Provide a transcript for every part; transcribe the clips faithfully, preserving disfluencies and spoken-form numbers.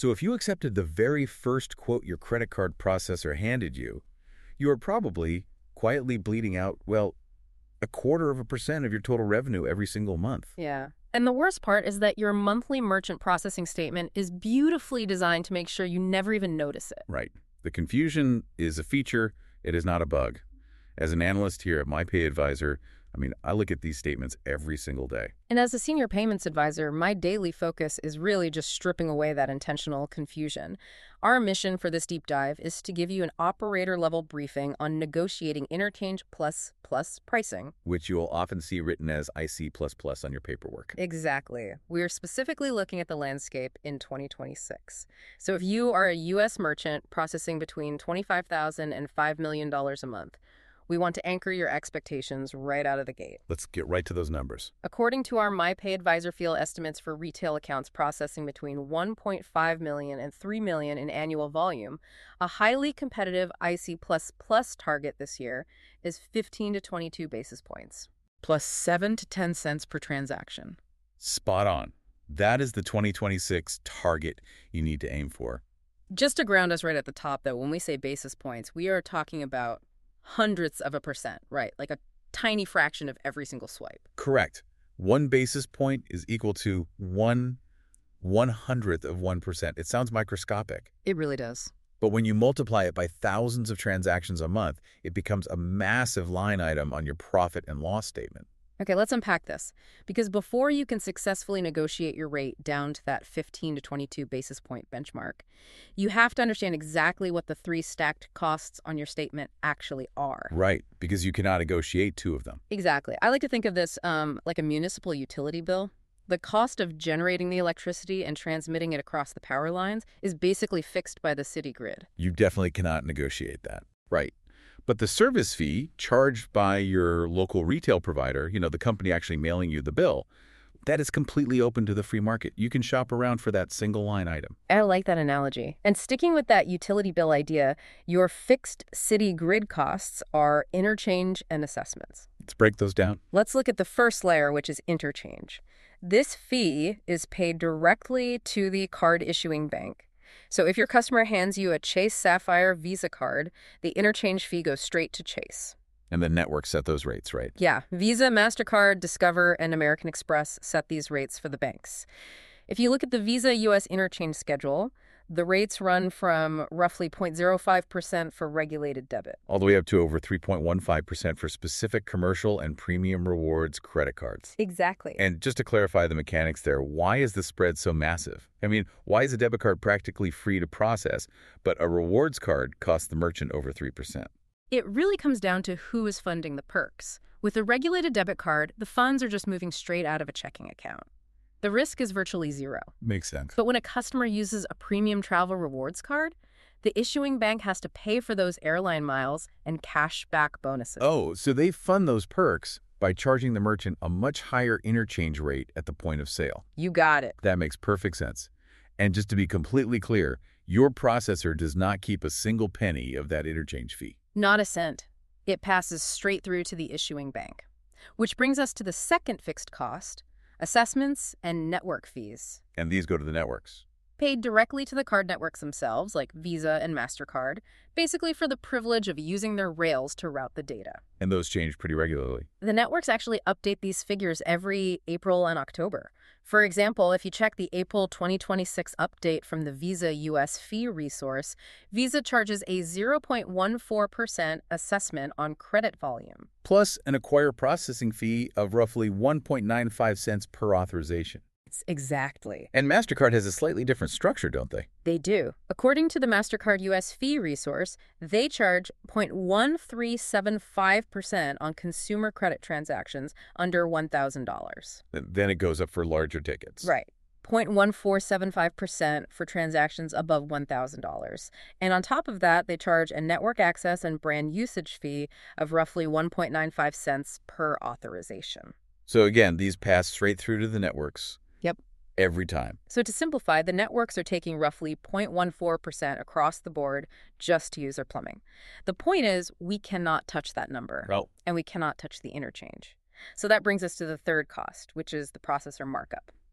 So if you accepted the very first quote your credit card processor handed you, you are probably quietly bleeding out, well, a quarter of a percent of your total revenue every single month. Yeah. And the worst part is that your monthly merchant processing statement is beautifully designed to make sure you never even notice it. Right. The confusion is a feature. It is not a bug. As an analyst here at MyPayAdvisor, I mean, I look at these statements every single day. And as a senior payments advisor, my daily focus is really just stripping away that intentional confusion. Our mission for this deep dive is to give you an operator-level briefing on negotiating interchange plus plus pricing, which you will often see written as I C plus plus on your paperwork. Exactly. We are specifically looking at the landscape in twenty twenty-six. So if you are a U S merchant processing between twenty-five thousand dollars and five million dollars a month, we want to anchor your expectations right out of the gate. Let's get right to those numbers. According to our MyPayAdvisor Feel estimates for retail accounts processing between one point five million dollars and three million dollars in annual volume, a highly competitive I C plus plus target this year is fifteen to twenty-two basis points, plus seven to ten cents per transaction. Spot on. That is the twenty twenty-six target you need to aim for. Just to ground us right at the top, though, when we say basis points, we are talking about hundredths of a percent, right? Like a tiny fraction of every single swipe. Correct. One basis point is equal to one one hundredth of one percent. It sounds microscopic. It really does. But when you multiply it by thousands of transactions a month, it becomes a massive line item on your profit and loss statement. Okay, let's unpack this. Because before you can successfully negotiate your rate down to that fifteen to twenty-two basis point benchmark, you have to understand exactly what the three stacked costs on your statement actually are. Right, because you cannot negotiate two of them. Exactly. I like to think of this um, like a municipal utility bill. The cost of generating the electricity and transmitting it across the power lines is basically fixed by the city grid. You definitely cannot negotiate that. Right. But the service fee charged by your local retail provider, you know, the company actually mailing you the bill, that is completely open to the free market. You can shop around for that single line item. I like that analogy. And sticking with that utility bill idea, your fixed city grid costs are interchange and assessments. Let's break those down. Let's look at the first layer, which is interchange. This fee is paid directly to the card issuing bank. So if your customer hands you a Chase Sapphire Visa card, the interchange fee goes straight to Chase. And the network set those rates, right? Yeah. Visa, MasterCard, Discover, and American Express set these rates for the banks. If you look at the Visa U S interchange schedule, the rates run from roughly zero point zero five percent for regulated debit, all the way up to over three point one five percent for specific commercial and premium rewards credit cards. Exactly. And just to clarify the mechanics there, why is the spread so massive? I mean, why is a debit card practically free to process, but a rewards card costs the merchant over three percent? It really comes down to who is funding the perks. With a regulated debit card, the funds are just moving straight out of a checking account. The risk is virtually zero. Makes sense. But when a customer uses a premium travel rewards card, the issuing bank has to pay for those airline miles and cash back bonuses. Oh, so they fund those perks by charging the merchant a much higher interchange rate at the point of sale. You got it. That makes perfect sense. And just to be completely clear, your processor does not keep a single penny of that interchange fee. Not a cent. It passes straight through to the issuing bank. Which brings us to the second fixed cost, assessments and network fees. And these go to the networks. Paid directly to the card networks themselves, like Visa and MasterCard, basically for the privilege of using their rails to route the data. And those change pretty regularly. The networks actually update these figures every April and October. For example, if you check the April twenty twenty-six update from the Visa U S fee resource, Visa charges a zero point one four percent assessment on credit volume. Plus an acquire processing fee of roughly one point nine five cents per authorization. Exactly. And MasterCard has a slightly different structure, don't they? They do. According to the MasterCard U S fee resource, they charge zero point one three seven five percent on consumer credit transactions under one thousand dollars. Then it goes up for larger tickets. Right. zero point one four seven five percent for transactions above one thousand dollars. And on top of that, they charge a network access and brand usage fee of roughly one point nine five cents per authorization. So again, these pass straight through to the networks. Yep. Every time. So to simplify, the networks are taking roughly zero point one four percent across the board just to use their plumbing. The point is, we cannot touch that number. No. And we cannot touch the interchange. So that brings us to the third cost, which is the processor markup.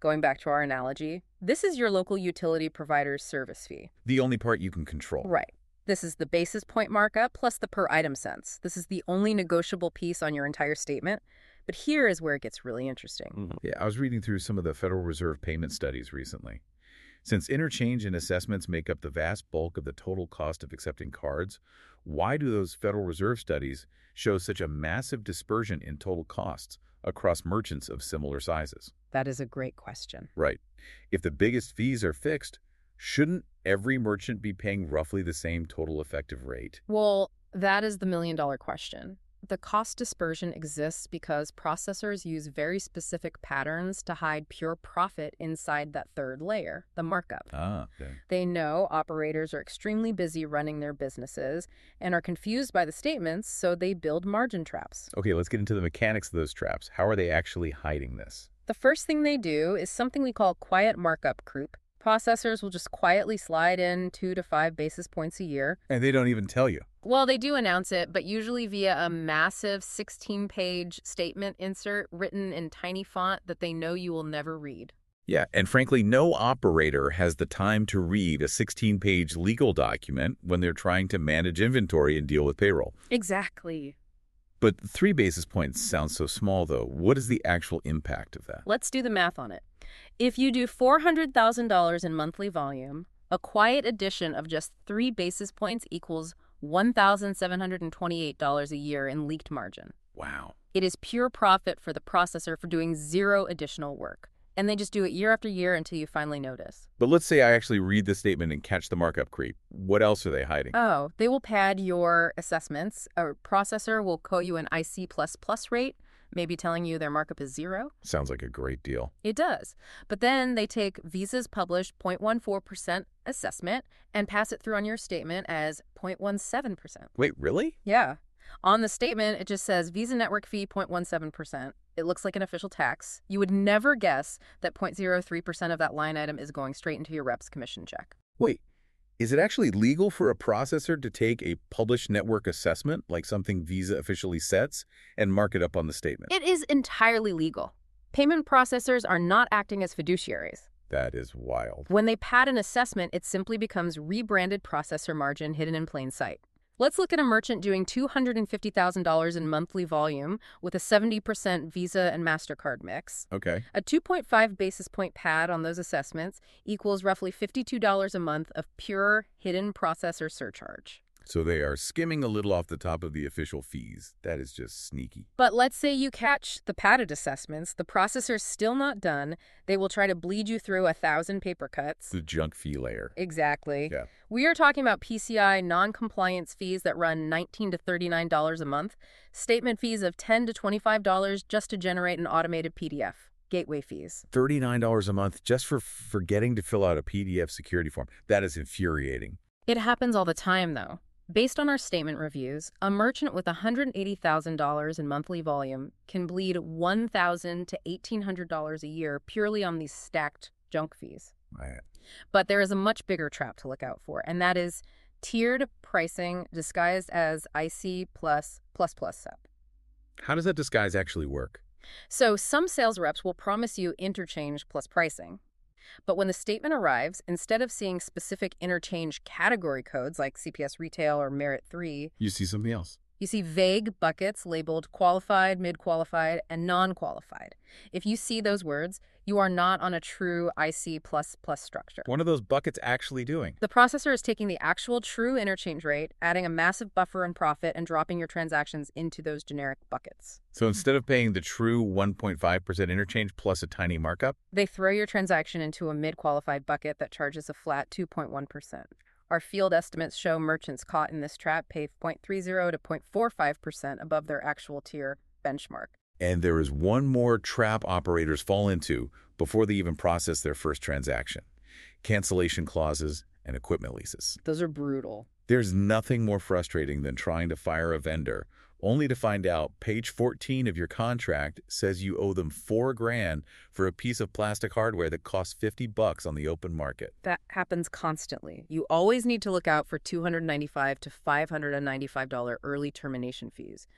Going back to our analogy, this is your local utility provider's service fee. The only part you can control. Right. This is the basis point markup plus the per item cents. This is the only negotiable piece on your entire statement. But here is where it gets really interesting. Mm-hmm. Yeah, I was reading through some of the Federal Reserve payment studies recently. Since interchange and assessments make up the vast bulk of the total cost of accepting cards, why do those Federal Reserve studies show such a massive dispersion in total costs across merchants of similar sizes? That is a great question. Right. If the biggest fees are fixed, shouldn't every merchant be paying roughly the same total effective rate? Well, that is the million-dollar question. The cost dispersion exists because processors use very specific patterns to hide pure profit inside that third layer, the markup. Ah, okay. They know operators are extremely busy running their businesses and are confused by the statements, so they build margin traps. Okay, let's get into the mechanics of those traps. How are they actually hiding this? The first thing they do is something we call quiet markup creep. Processors will just quietly slide in two to five basis points a year. And they don't even tell you. Well, they do announce it, but usually via a massive sixteen-page statement insert written in tiny font that they know you will never read. Yeah, and frankly, no operator has the time to read a sixteen-page legal document when they're trying to manage inventory and deal with payroll. Exactly. But three basis points sounds so small, though. What is the actual impact of that? Let's do the math on it. If you do four hundred thousand dollars in monthly volume, a quiet addition of just three basis points equals one thousand seven hundred twenty-eight dollars a year in leaked margin. Wow. It is pure profit for the processor for doing zero additional work. And they just do it year after year until you finally notice. But let's say I actually read the statement and catch the markup creep. What else are they hiding? Oh, they will pad your assessments. A processor will quote you an I C plus plus rate, maybe telling you their markup is zero. Sounds like a great deal. It does. But then they take Visa's published zero point one four percent assessment and pass it through on your statement as zero point one seven percent. Wait, really? Yeah. On the statement, it just says Visa network fee zero point one seven percent. It looks like an official tax. You would never guess that zero point zero three percent of that line item is going straight into your rep's commission check. Wait, is it actually legal for a processor to take a published network assessment, like something Visa officially sets, and mark it up on the statement? It is entirely legal. Payment processors are not acting as fiduciaries. That is wild. When they pad an assessment, it simply becomes rebranded processor margin hidden in plain sight. Let's look at a merchant doing two hundred fifty thousand dollars in monthly volume with a seventy percent Visa and MasterCard mix. Okay. A two point five basis point pad on those assessments equals roughly fifty-two dollars a month of pure hidden processor surcharge. So they are skimming a little off the top of the official fees. That is just sneaky. But let's say you catch the padded assessments. The processor's still not done. They will try to bleed you through a thousand paper cuts. The junk fee layer. Exactly. Yeah. We are talking about P C I non-compliance fees that run nineteen to thirty-nine dollars a month, statement fees of ten to twenty-five dollars just to generate an automated P D F, gateway fees. thirty-nine dollars a month just for forgetting to fill out a P D F security form. That is infuriating. It happens all the time, though. Based on our statement reviews, a merchant with one hundred eighty thousand dollars in monthly volume can bleed one thousand dollars to eighteen hundred dollars a year purely on these stacked junk fees. Right. But there is a much bigger trap to look out for, and that is tiered pricing disguised as I C plus plus plus S E P. How does that disguise actually work? So some sales reps will promise you interchange plus pricing. But when the statement arrives, instead of seeing specific interchange category codes like C P S Retail or Merit three, You see something else. you see vague buckets labeled qualified, mid-qualified, and non-qualified. If you see those words, you are not on a true I C plus plus structure. What are those buckets actually doing? The processor is taking the actual true interchange rate, adding a massive buffer in profit, and dropping your transactions into those generic buckets. So instead of paying the true one point five percent interchange plus a tiny markup, They throw your transaction into a mid-qualified bucket that charges a flat two point one percent. Our field estimates show merchants caught in this trap pay zero point three zero to zero point four five percent above their actual tier benchmark. and there is one more trap operators fall into before they even process their first transaction: cancellation clauses and equipment leases. Those are brutal. There's nothing more frustrating than trying to fire a vendor only to find out page fourteen of your contract says you owe them four grand for a piece of plastic hardware that costs fifty bucks on the open market. That happens constantly. You always need to look out for two hundred ninety-five dollars to five hundred ninety-five dollars early termination fees.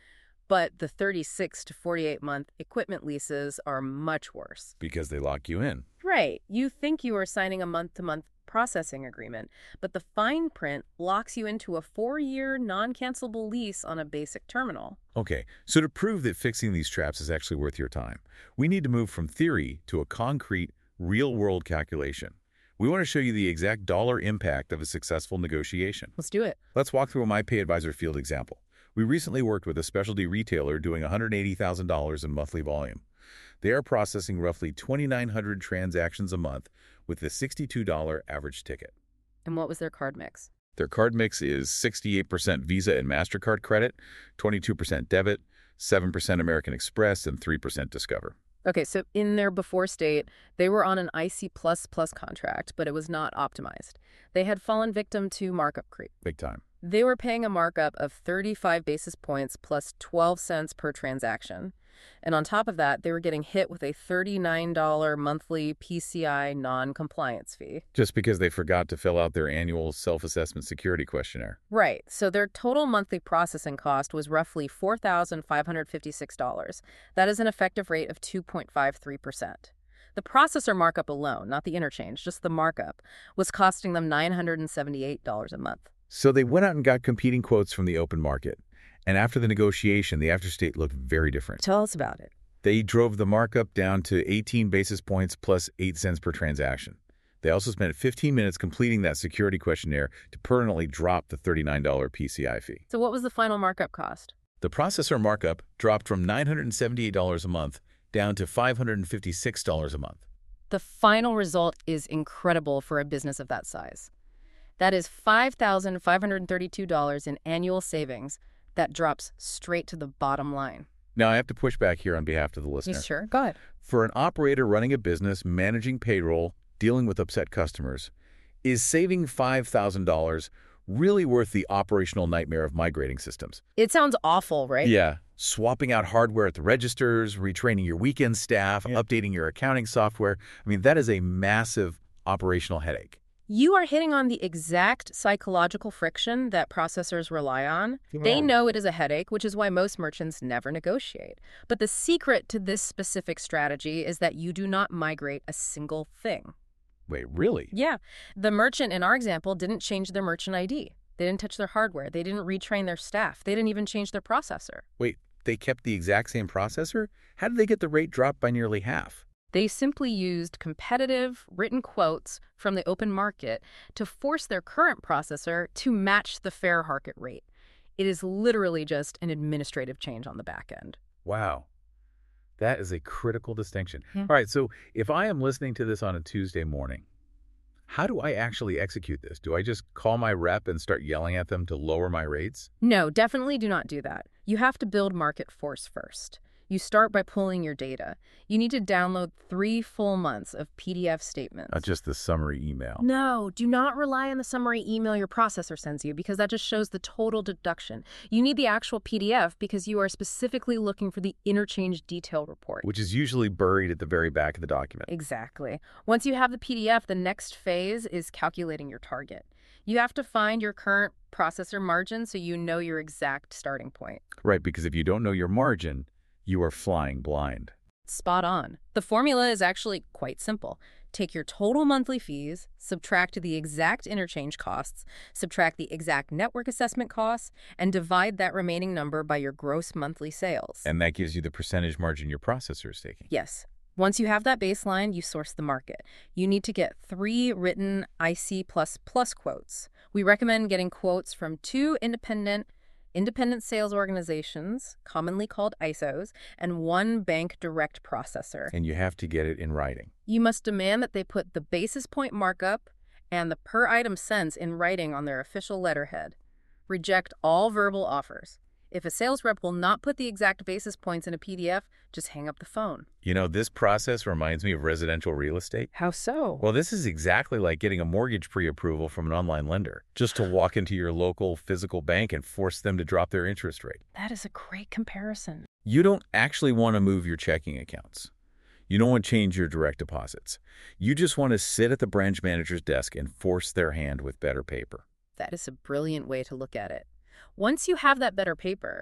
But the thirty-six to forty-eight month equipment leases are much worse. Because they lock you in. Right. You think you are signing a month-to-month processing agreement, but the fine print locks you into a four-year non-cancelable lease on a basic terminal. Okay, so to prove that fixing these traps is actually worth your time, we need to move from theory to a concrete, real-world calculation. We want to show you the exact dollar impact of a successful negotiation. Let's do it. Let's walk through a MyPayAdvisor field example. We recently worked with a specialty retailer doing one hundred eighty thousand dollars in monthly volume. They are processing roughly twenty-nine hundred transactions a month with a sixty-two dollar average ticket. And what was their card mix? Their card mix is sixty-eight percent Visa and MasterCard credit, twenty-two percent debit, seven percent American Express, and three percent Discover. Okay, so in their before state, they were on an I C plus plus contract, but it was not optimized. They had fallen victim to markup creep. Big time. They were paying a markup of thirty-five basis points plus twelve cents per transaction. And on top of that, they were getting hit with a thirty-nine dollar monthly P C I non-compliance fee. Just because they forgot to fill out their annual self-assessment security questionnaire. Right. So their total monthly processing cost was roughly four thousand five hundred fifty-six dollars. That is an effective rate of two point five three percent. The processor markup alone, not the interchange, just the markup, was costing them nine hundred seventy-eight dollars a month. So they went out and got competing quotes from the open market. And after the negotiation, the afterstate looked very different. Tell us about it. They drove the markup down to eighteen basis points plus eight cents per transaction. They also spent fifteen minutes completing that security questionnaire to permanently drop the thirty-nine dollar P C I fee. So what was the final markup cost? The processor markup dropped from nine hundred seventy-eight dollars a month down to five hundred fifty-six dollars a month. The final result is incredible for a business of that size. That is five thousand five hundred thirty-two dollars in annual savings. That drops straight to the bottom line. Now, I have to push back here on behalf of the listener. You sure? Go ahead. For an operator running a business, managing payroll, dealing with upset customers, is saving five thousand dollars really worth the operational nightmare of migrating systems? It sounds awful, right? Yeah. Swapping out hardware at the registers, retraining your weekend staff, yeah. updating your accounting software. I mean, that is a massive operational headache. You are hitting on the exact psychological friction that processors rely on. Yeah. They know it is a headache, which is why most merchants never negotiate. But the secret to this specific strategy is that you do not migrate a single thing. Wait, really? Yeah. The merchant in our example didn't change their merchant I D. They didn't touch their hardware. They didn't retrain their staff. They didn't even change their processor. Wait, they kept the exact same processor? How did they get the rate dropped by nearly half? They simply used competitive written quotes from the open market to force their current processor to match the fair market rate. It is literally just an administrative change on the back end. Wow. That is a critical distinction. Yeah. All right, so if I am listening to this on a Tuesday morning, how do I actually execute this? Do I just call my rep and start yelling at them to lower my rates? No, definitely do not do that. You have to build market force first. You start by pulling your data. You need to download three full months of P D F statements. Not just the summary email. No, do not rely on the summary email your processor sends you because that just shows the total deduction. You need the actual P D F because you are specifically looking for the interchange detail report. Which is usually buried at the very back of the document. Exactly. Once you have the P D F, the next phase is calculating your target. You have to find your current processor margin so you know your exact starting point. Right, because if you don't know your margin, you are flying blind. Spot on. The formula is actually quite simple. Take your total monthly fees, subtract the exact interchange costs, subtract the exact network assessment costs, and divide that remaining number by your gross monthly sales. And that gives you the percentage margin your processor is taking. Yes. Once you have that baseline, you source the market. You need to get three written I C plus plus quotes. We recommend getting quotes from two independent Independent sales organizations, commonly called I S Os, and one bank direct processor. And you have to get it in writing. You must demand that they put the basis point markup and the per item cents in writing on their official letterhead. Reject all verbal offers. If a sales rep will not put the exact basis points in a P D F, just hang up the phone. You know, this process reminds me of residential real estate. How so? Well, this is exactly like getting a mortgage pre-approval from an online lender, just to walk into your local physical bank and force them to drop their interest rate. That is a great comparison. You don't actually want to move your checking accounts. You don't want to change your direct deposits. You just want to sit at the branch manager's desk and force their hand with better paper. That is a brilliant way to look at it. Once you have that better paper,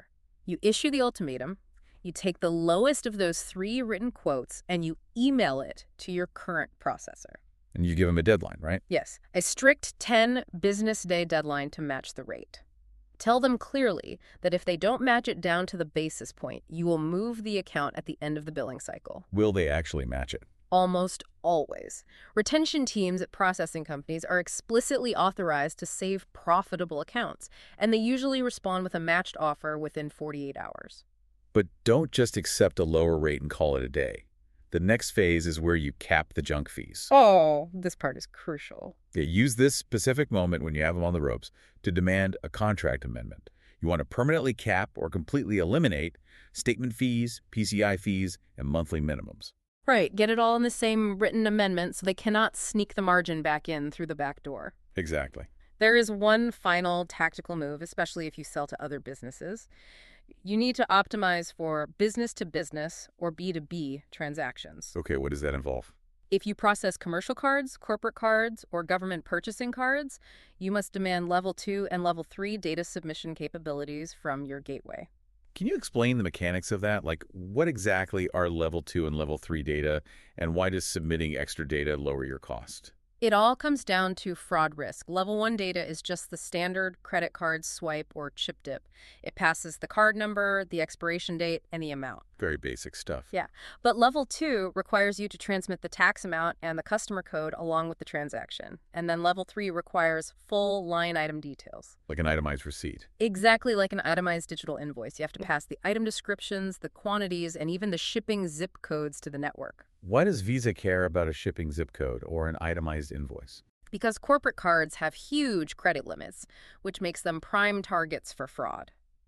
You issue the ultimatum, you take the lowest of those three written quotes, and you email it to your current processor. And you give them a deadline, right? Yes, a strict ten business day deadline to match the rate. Tell them clearly that if they don't match it down to the basis point, you will move the account at the end of the billing cycle. Will they actually match it? Almost always. Retention teams at processing companies are explicitly authorized to save profitable accounts, and they usually respond with a matched offer within forty-eight hours. But don't just accept a lower rate and call it a day. The next phase is where you cap the junk fees. Oh, this part is crucial. Yeah, use this specific moment when you have them on the ropes to demand a contract amendment. You want to permanently cap or completely eliminate statement fees, P C I fees, and monthly minimums. Right, get it all in the same written amendment so they cannot sneak the margin back in through the back door. Exactly. There is one final tactical move, especially if you sell to other businesses. You need to optimize for business-to-business or B to B transactions. Okay, what does that involve? If you process commercial cards, corporate cards, or government purchasing cards, you must demand level two and level three data submission capabilities from your gateway. Can you explain the mechanics of that? Like, what exactly are level two and level three data, and why does submitting extra data lower your cost? It all comes down to fraud risk. Level one data is just the standard credit card swipe or chip dip. It passes the card number, the expiration date, and the amount. Very basic stuff. Yeah. But level two requires you to transmit the tax amount and the customer code along with the transaction. And then level three requires full line item details. Like an itemized receipt. Exactly like an itemized digital invoice. You have to pass the item descriptions, the quantities, and even the shipping zip codes to the network. Why does Visa care about a shipping zip code or an itemized invoice? Because corporate cards have huge credit limits, which makes them prime targets for fraud.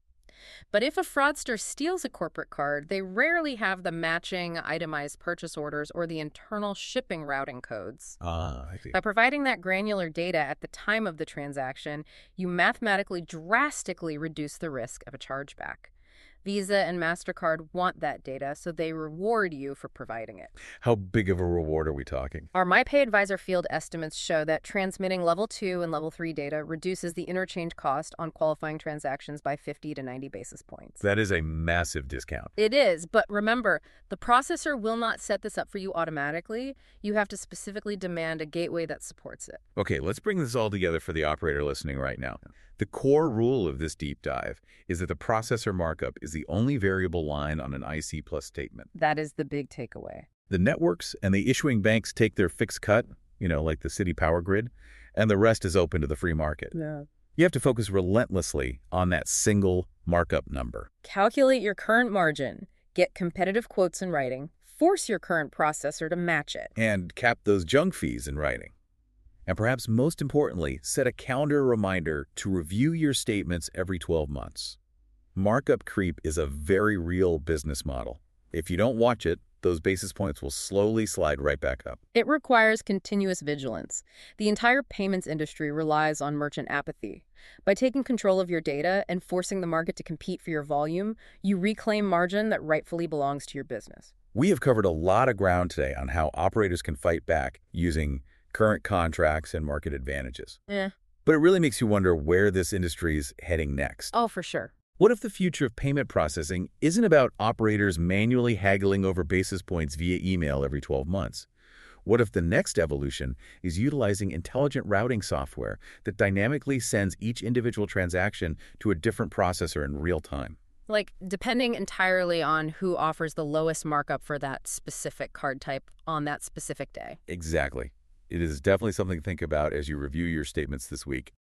But if a fraudster steals a corporate card, they rarely have the matching itemized purchase orders or the internal shipping routing codes. Ah, I see. By providing that granular data at the time of the transaction, you mathematically drastically reduce the risk of a chargeback. Visa and MasterCard want that data, so they reward you for providing it. How big of a reward are we talking? Our MyPayAdvisor field estimates show that transmitting level two and level three data reduces the interchange cost on qualifying transactions by fifty to ninety basis points. That is a massive discount. It is, but remember, the processor will not set this up for you automatically. You have to specifically demand a gateway that supports it. Okay, let's bring this all together for the operator listening right now. The core rule of this deep dive is that the processor markup is the only variable line on an I C plus statement. That is the big takeaway. The networks and the issuing banks take their fixed cut, you know, like the city power grid, and the rest is open to the free market. Yeah. You have to focus relentlessly on that single markup number. Calculate your current margin, get competitive quotes in writing, force your current processor to match it. And cap those junk fees in writing. And perhaps most importantly, set a calendar reminder to review your statements every twelve months. Markup creep is a very real business model. If you don't watch it, those basis points will slowly slide right back up. It requires continuous vigilance. The entire payments industry relies on merchant apathy. By taking control of your data and forcing the market to compete for your volume, you reclaim margin that rightfully belongs to your business. We have covered a lot of ground today on how operators can fight back using current contracts and market advantages. Yeah. But it really makes you wonder where this industry is heading next. Oh, for sure. What if the future of payment processing isn't about operators manually haggling over basis points via email every twelve months? What if the next evolution is utilizing intelligent routing software that dynamically sends each individual transaction to a different processor in real time? Like, depending entirely on who offers the lowest markup for that specific card type on that specific day. Exactly. It is definitely something to think about as you review your statements this week.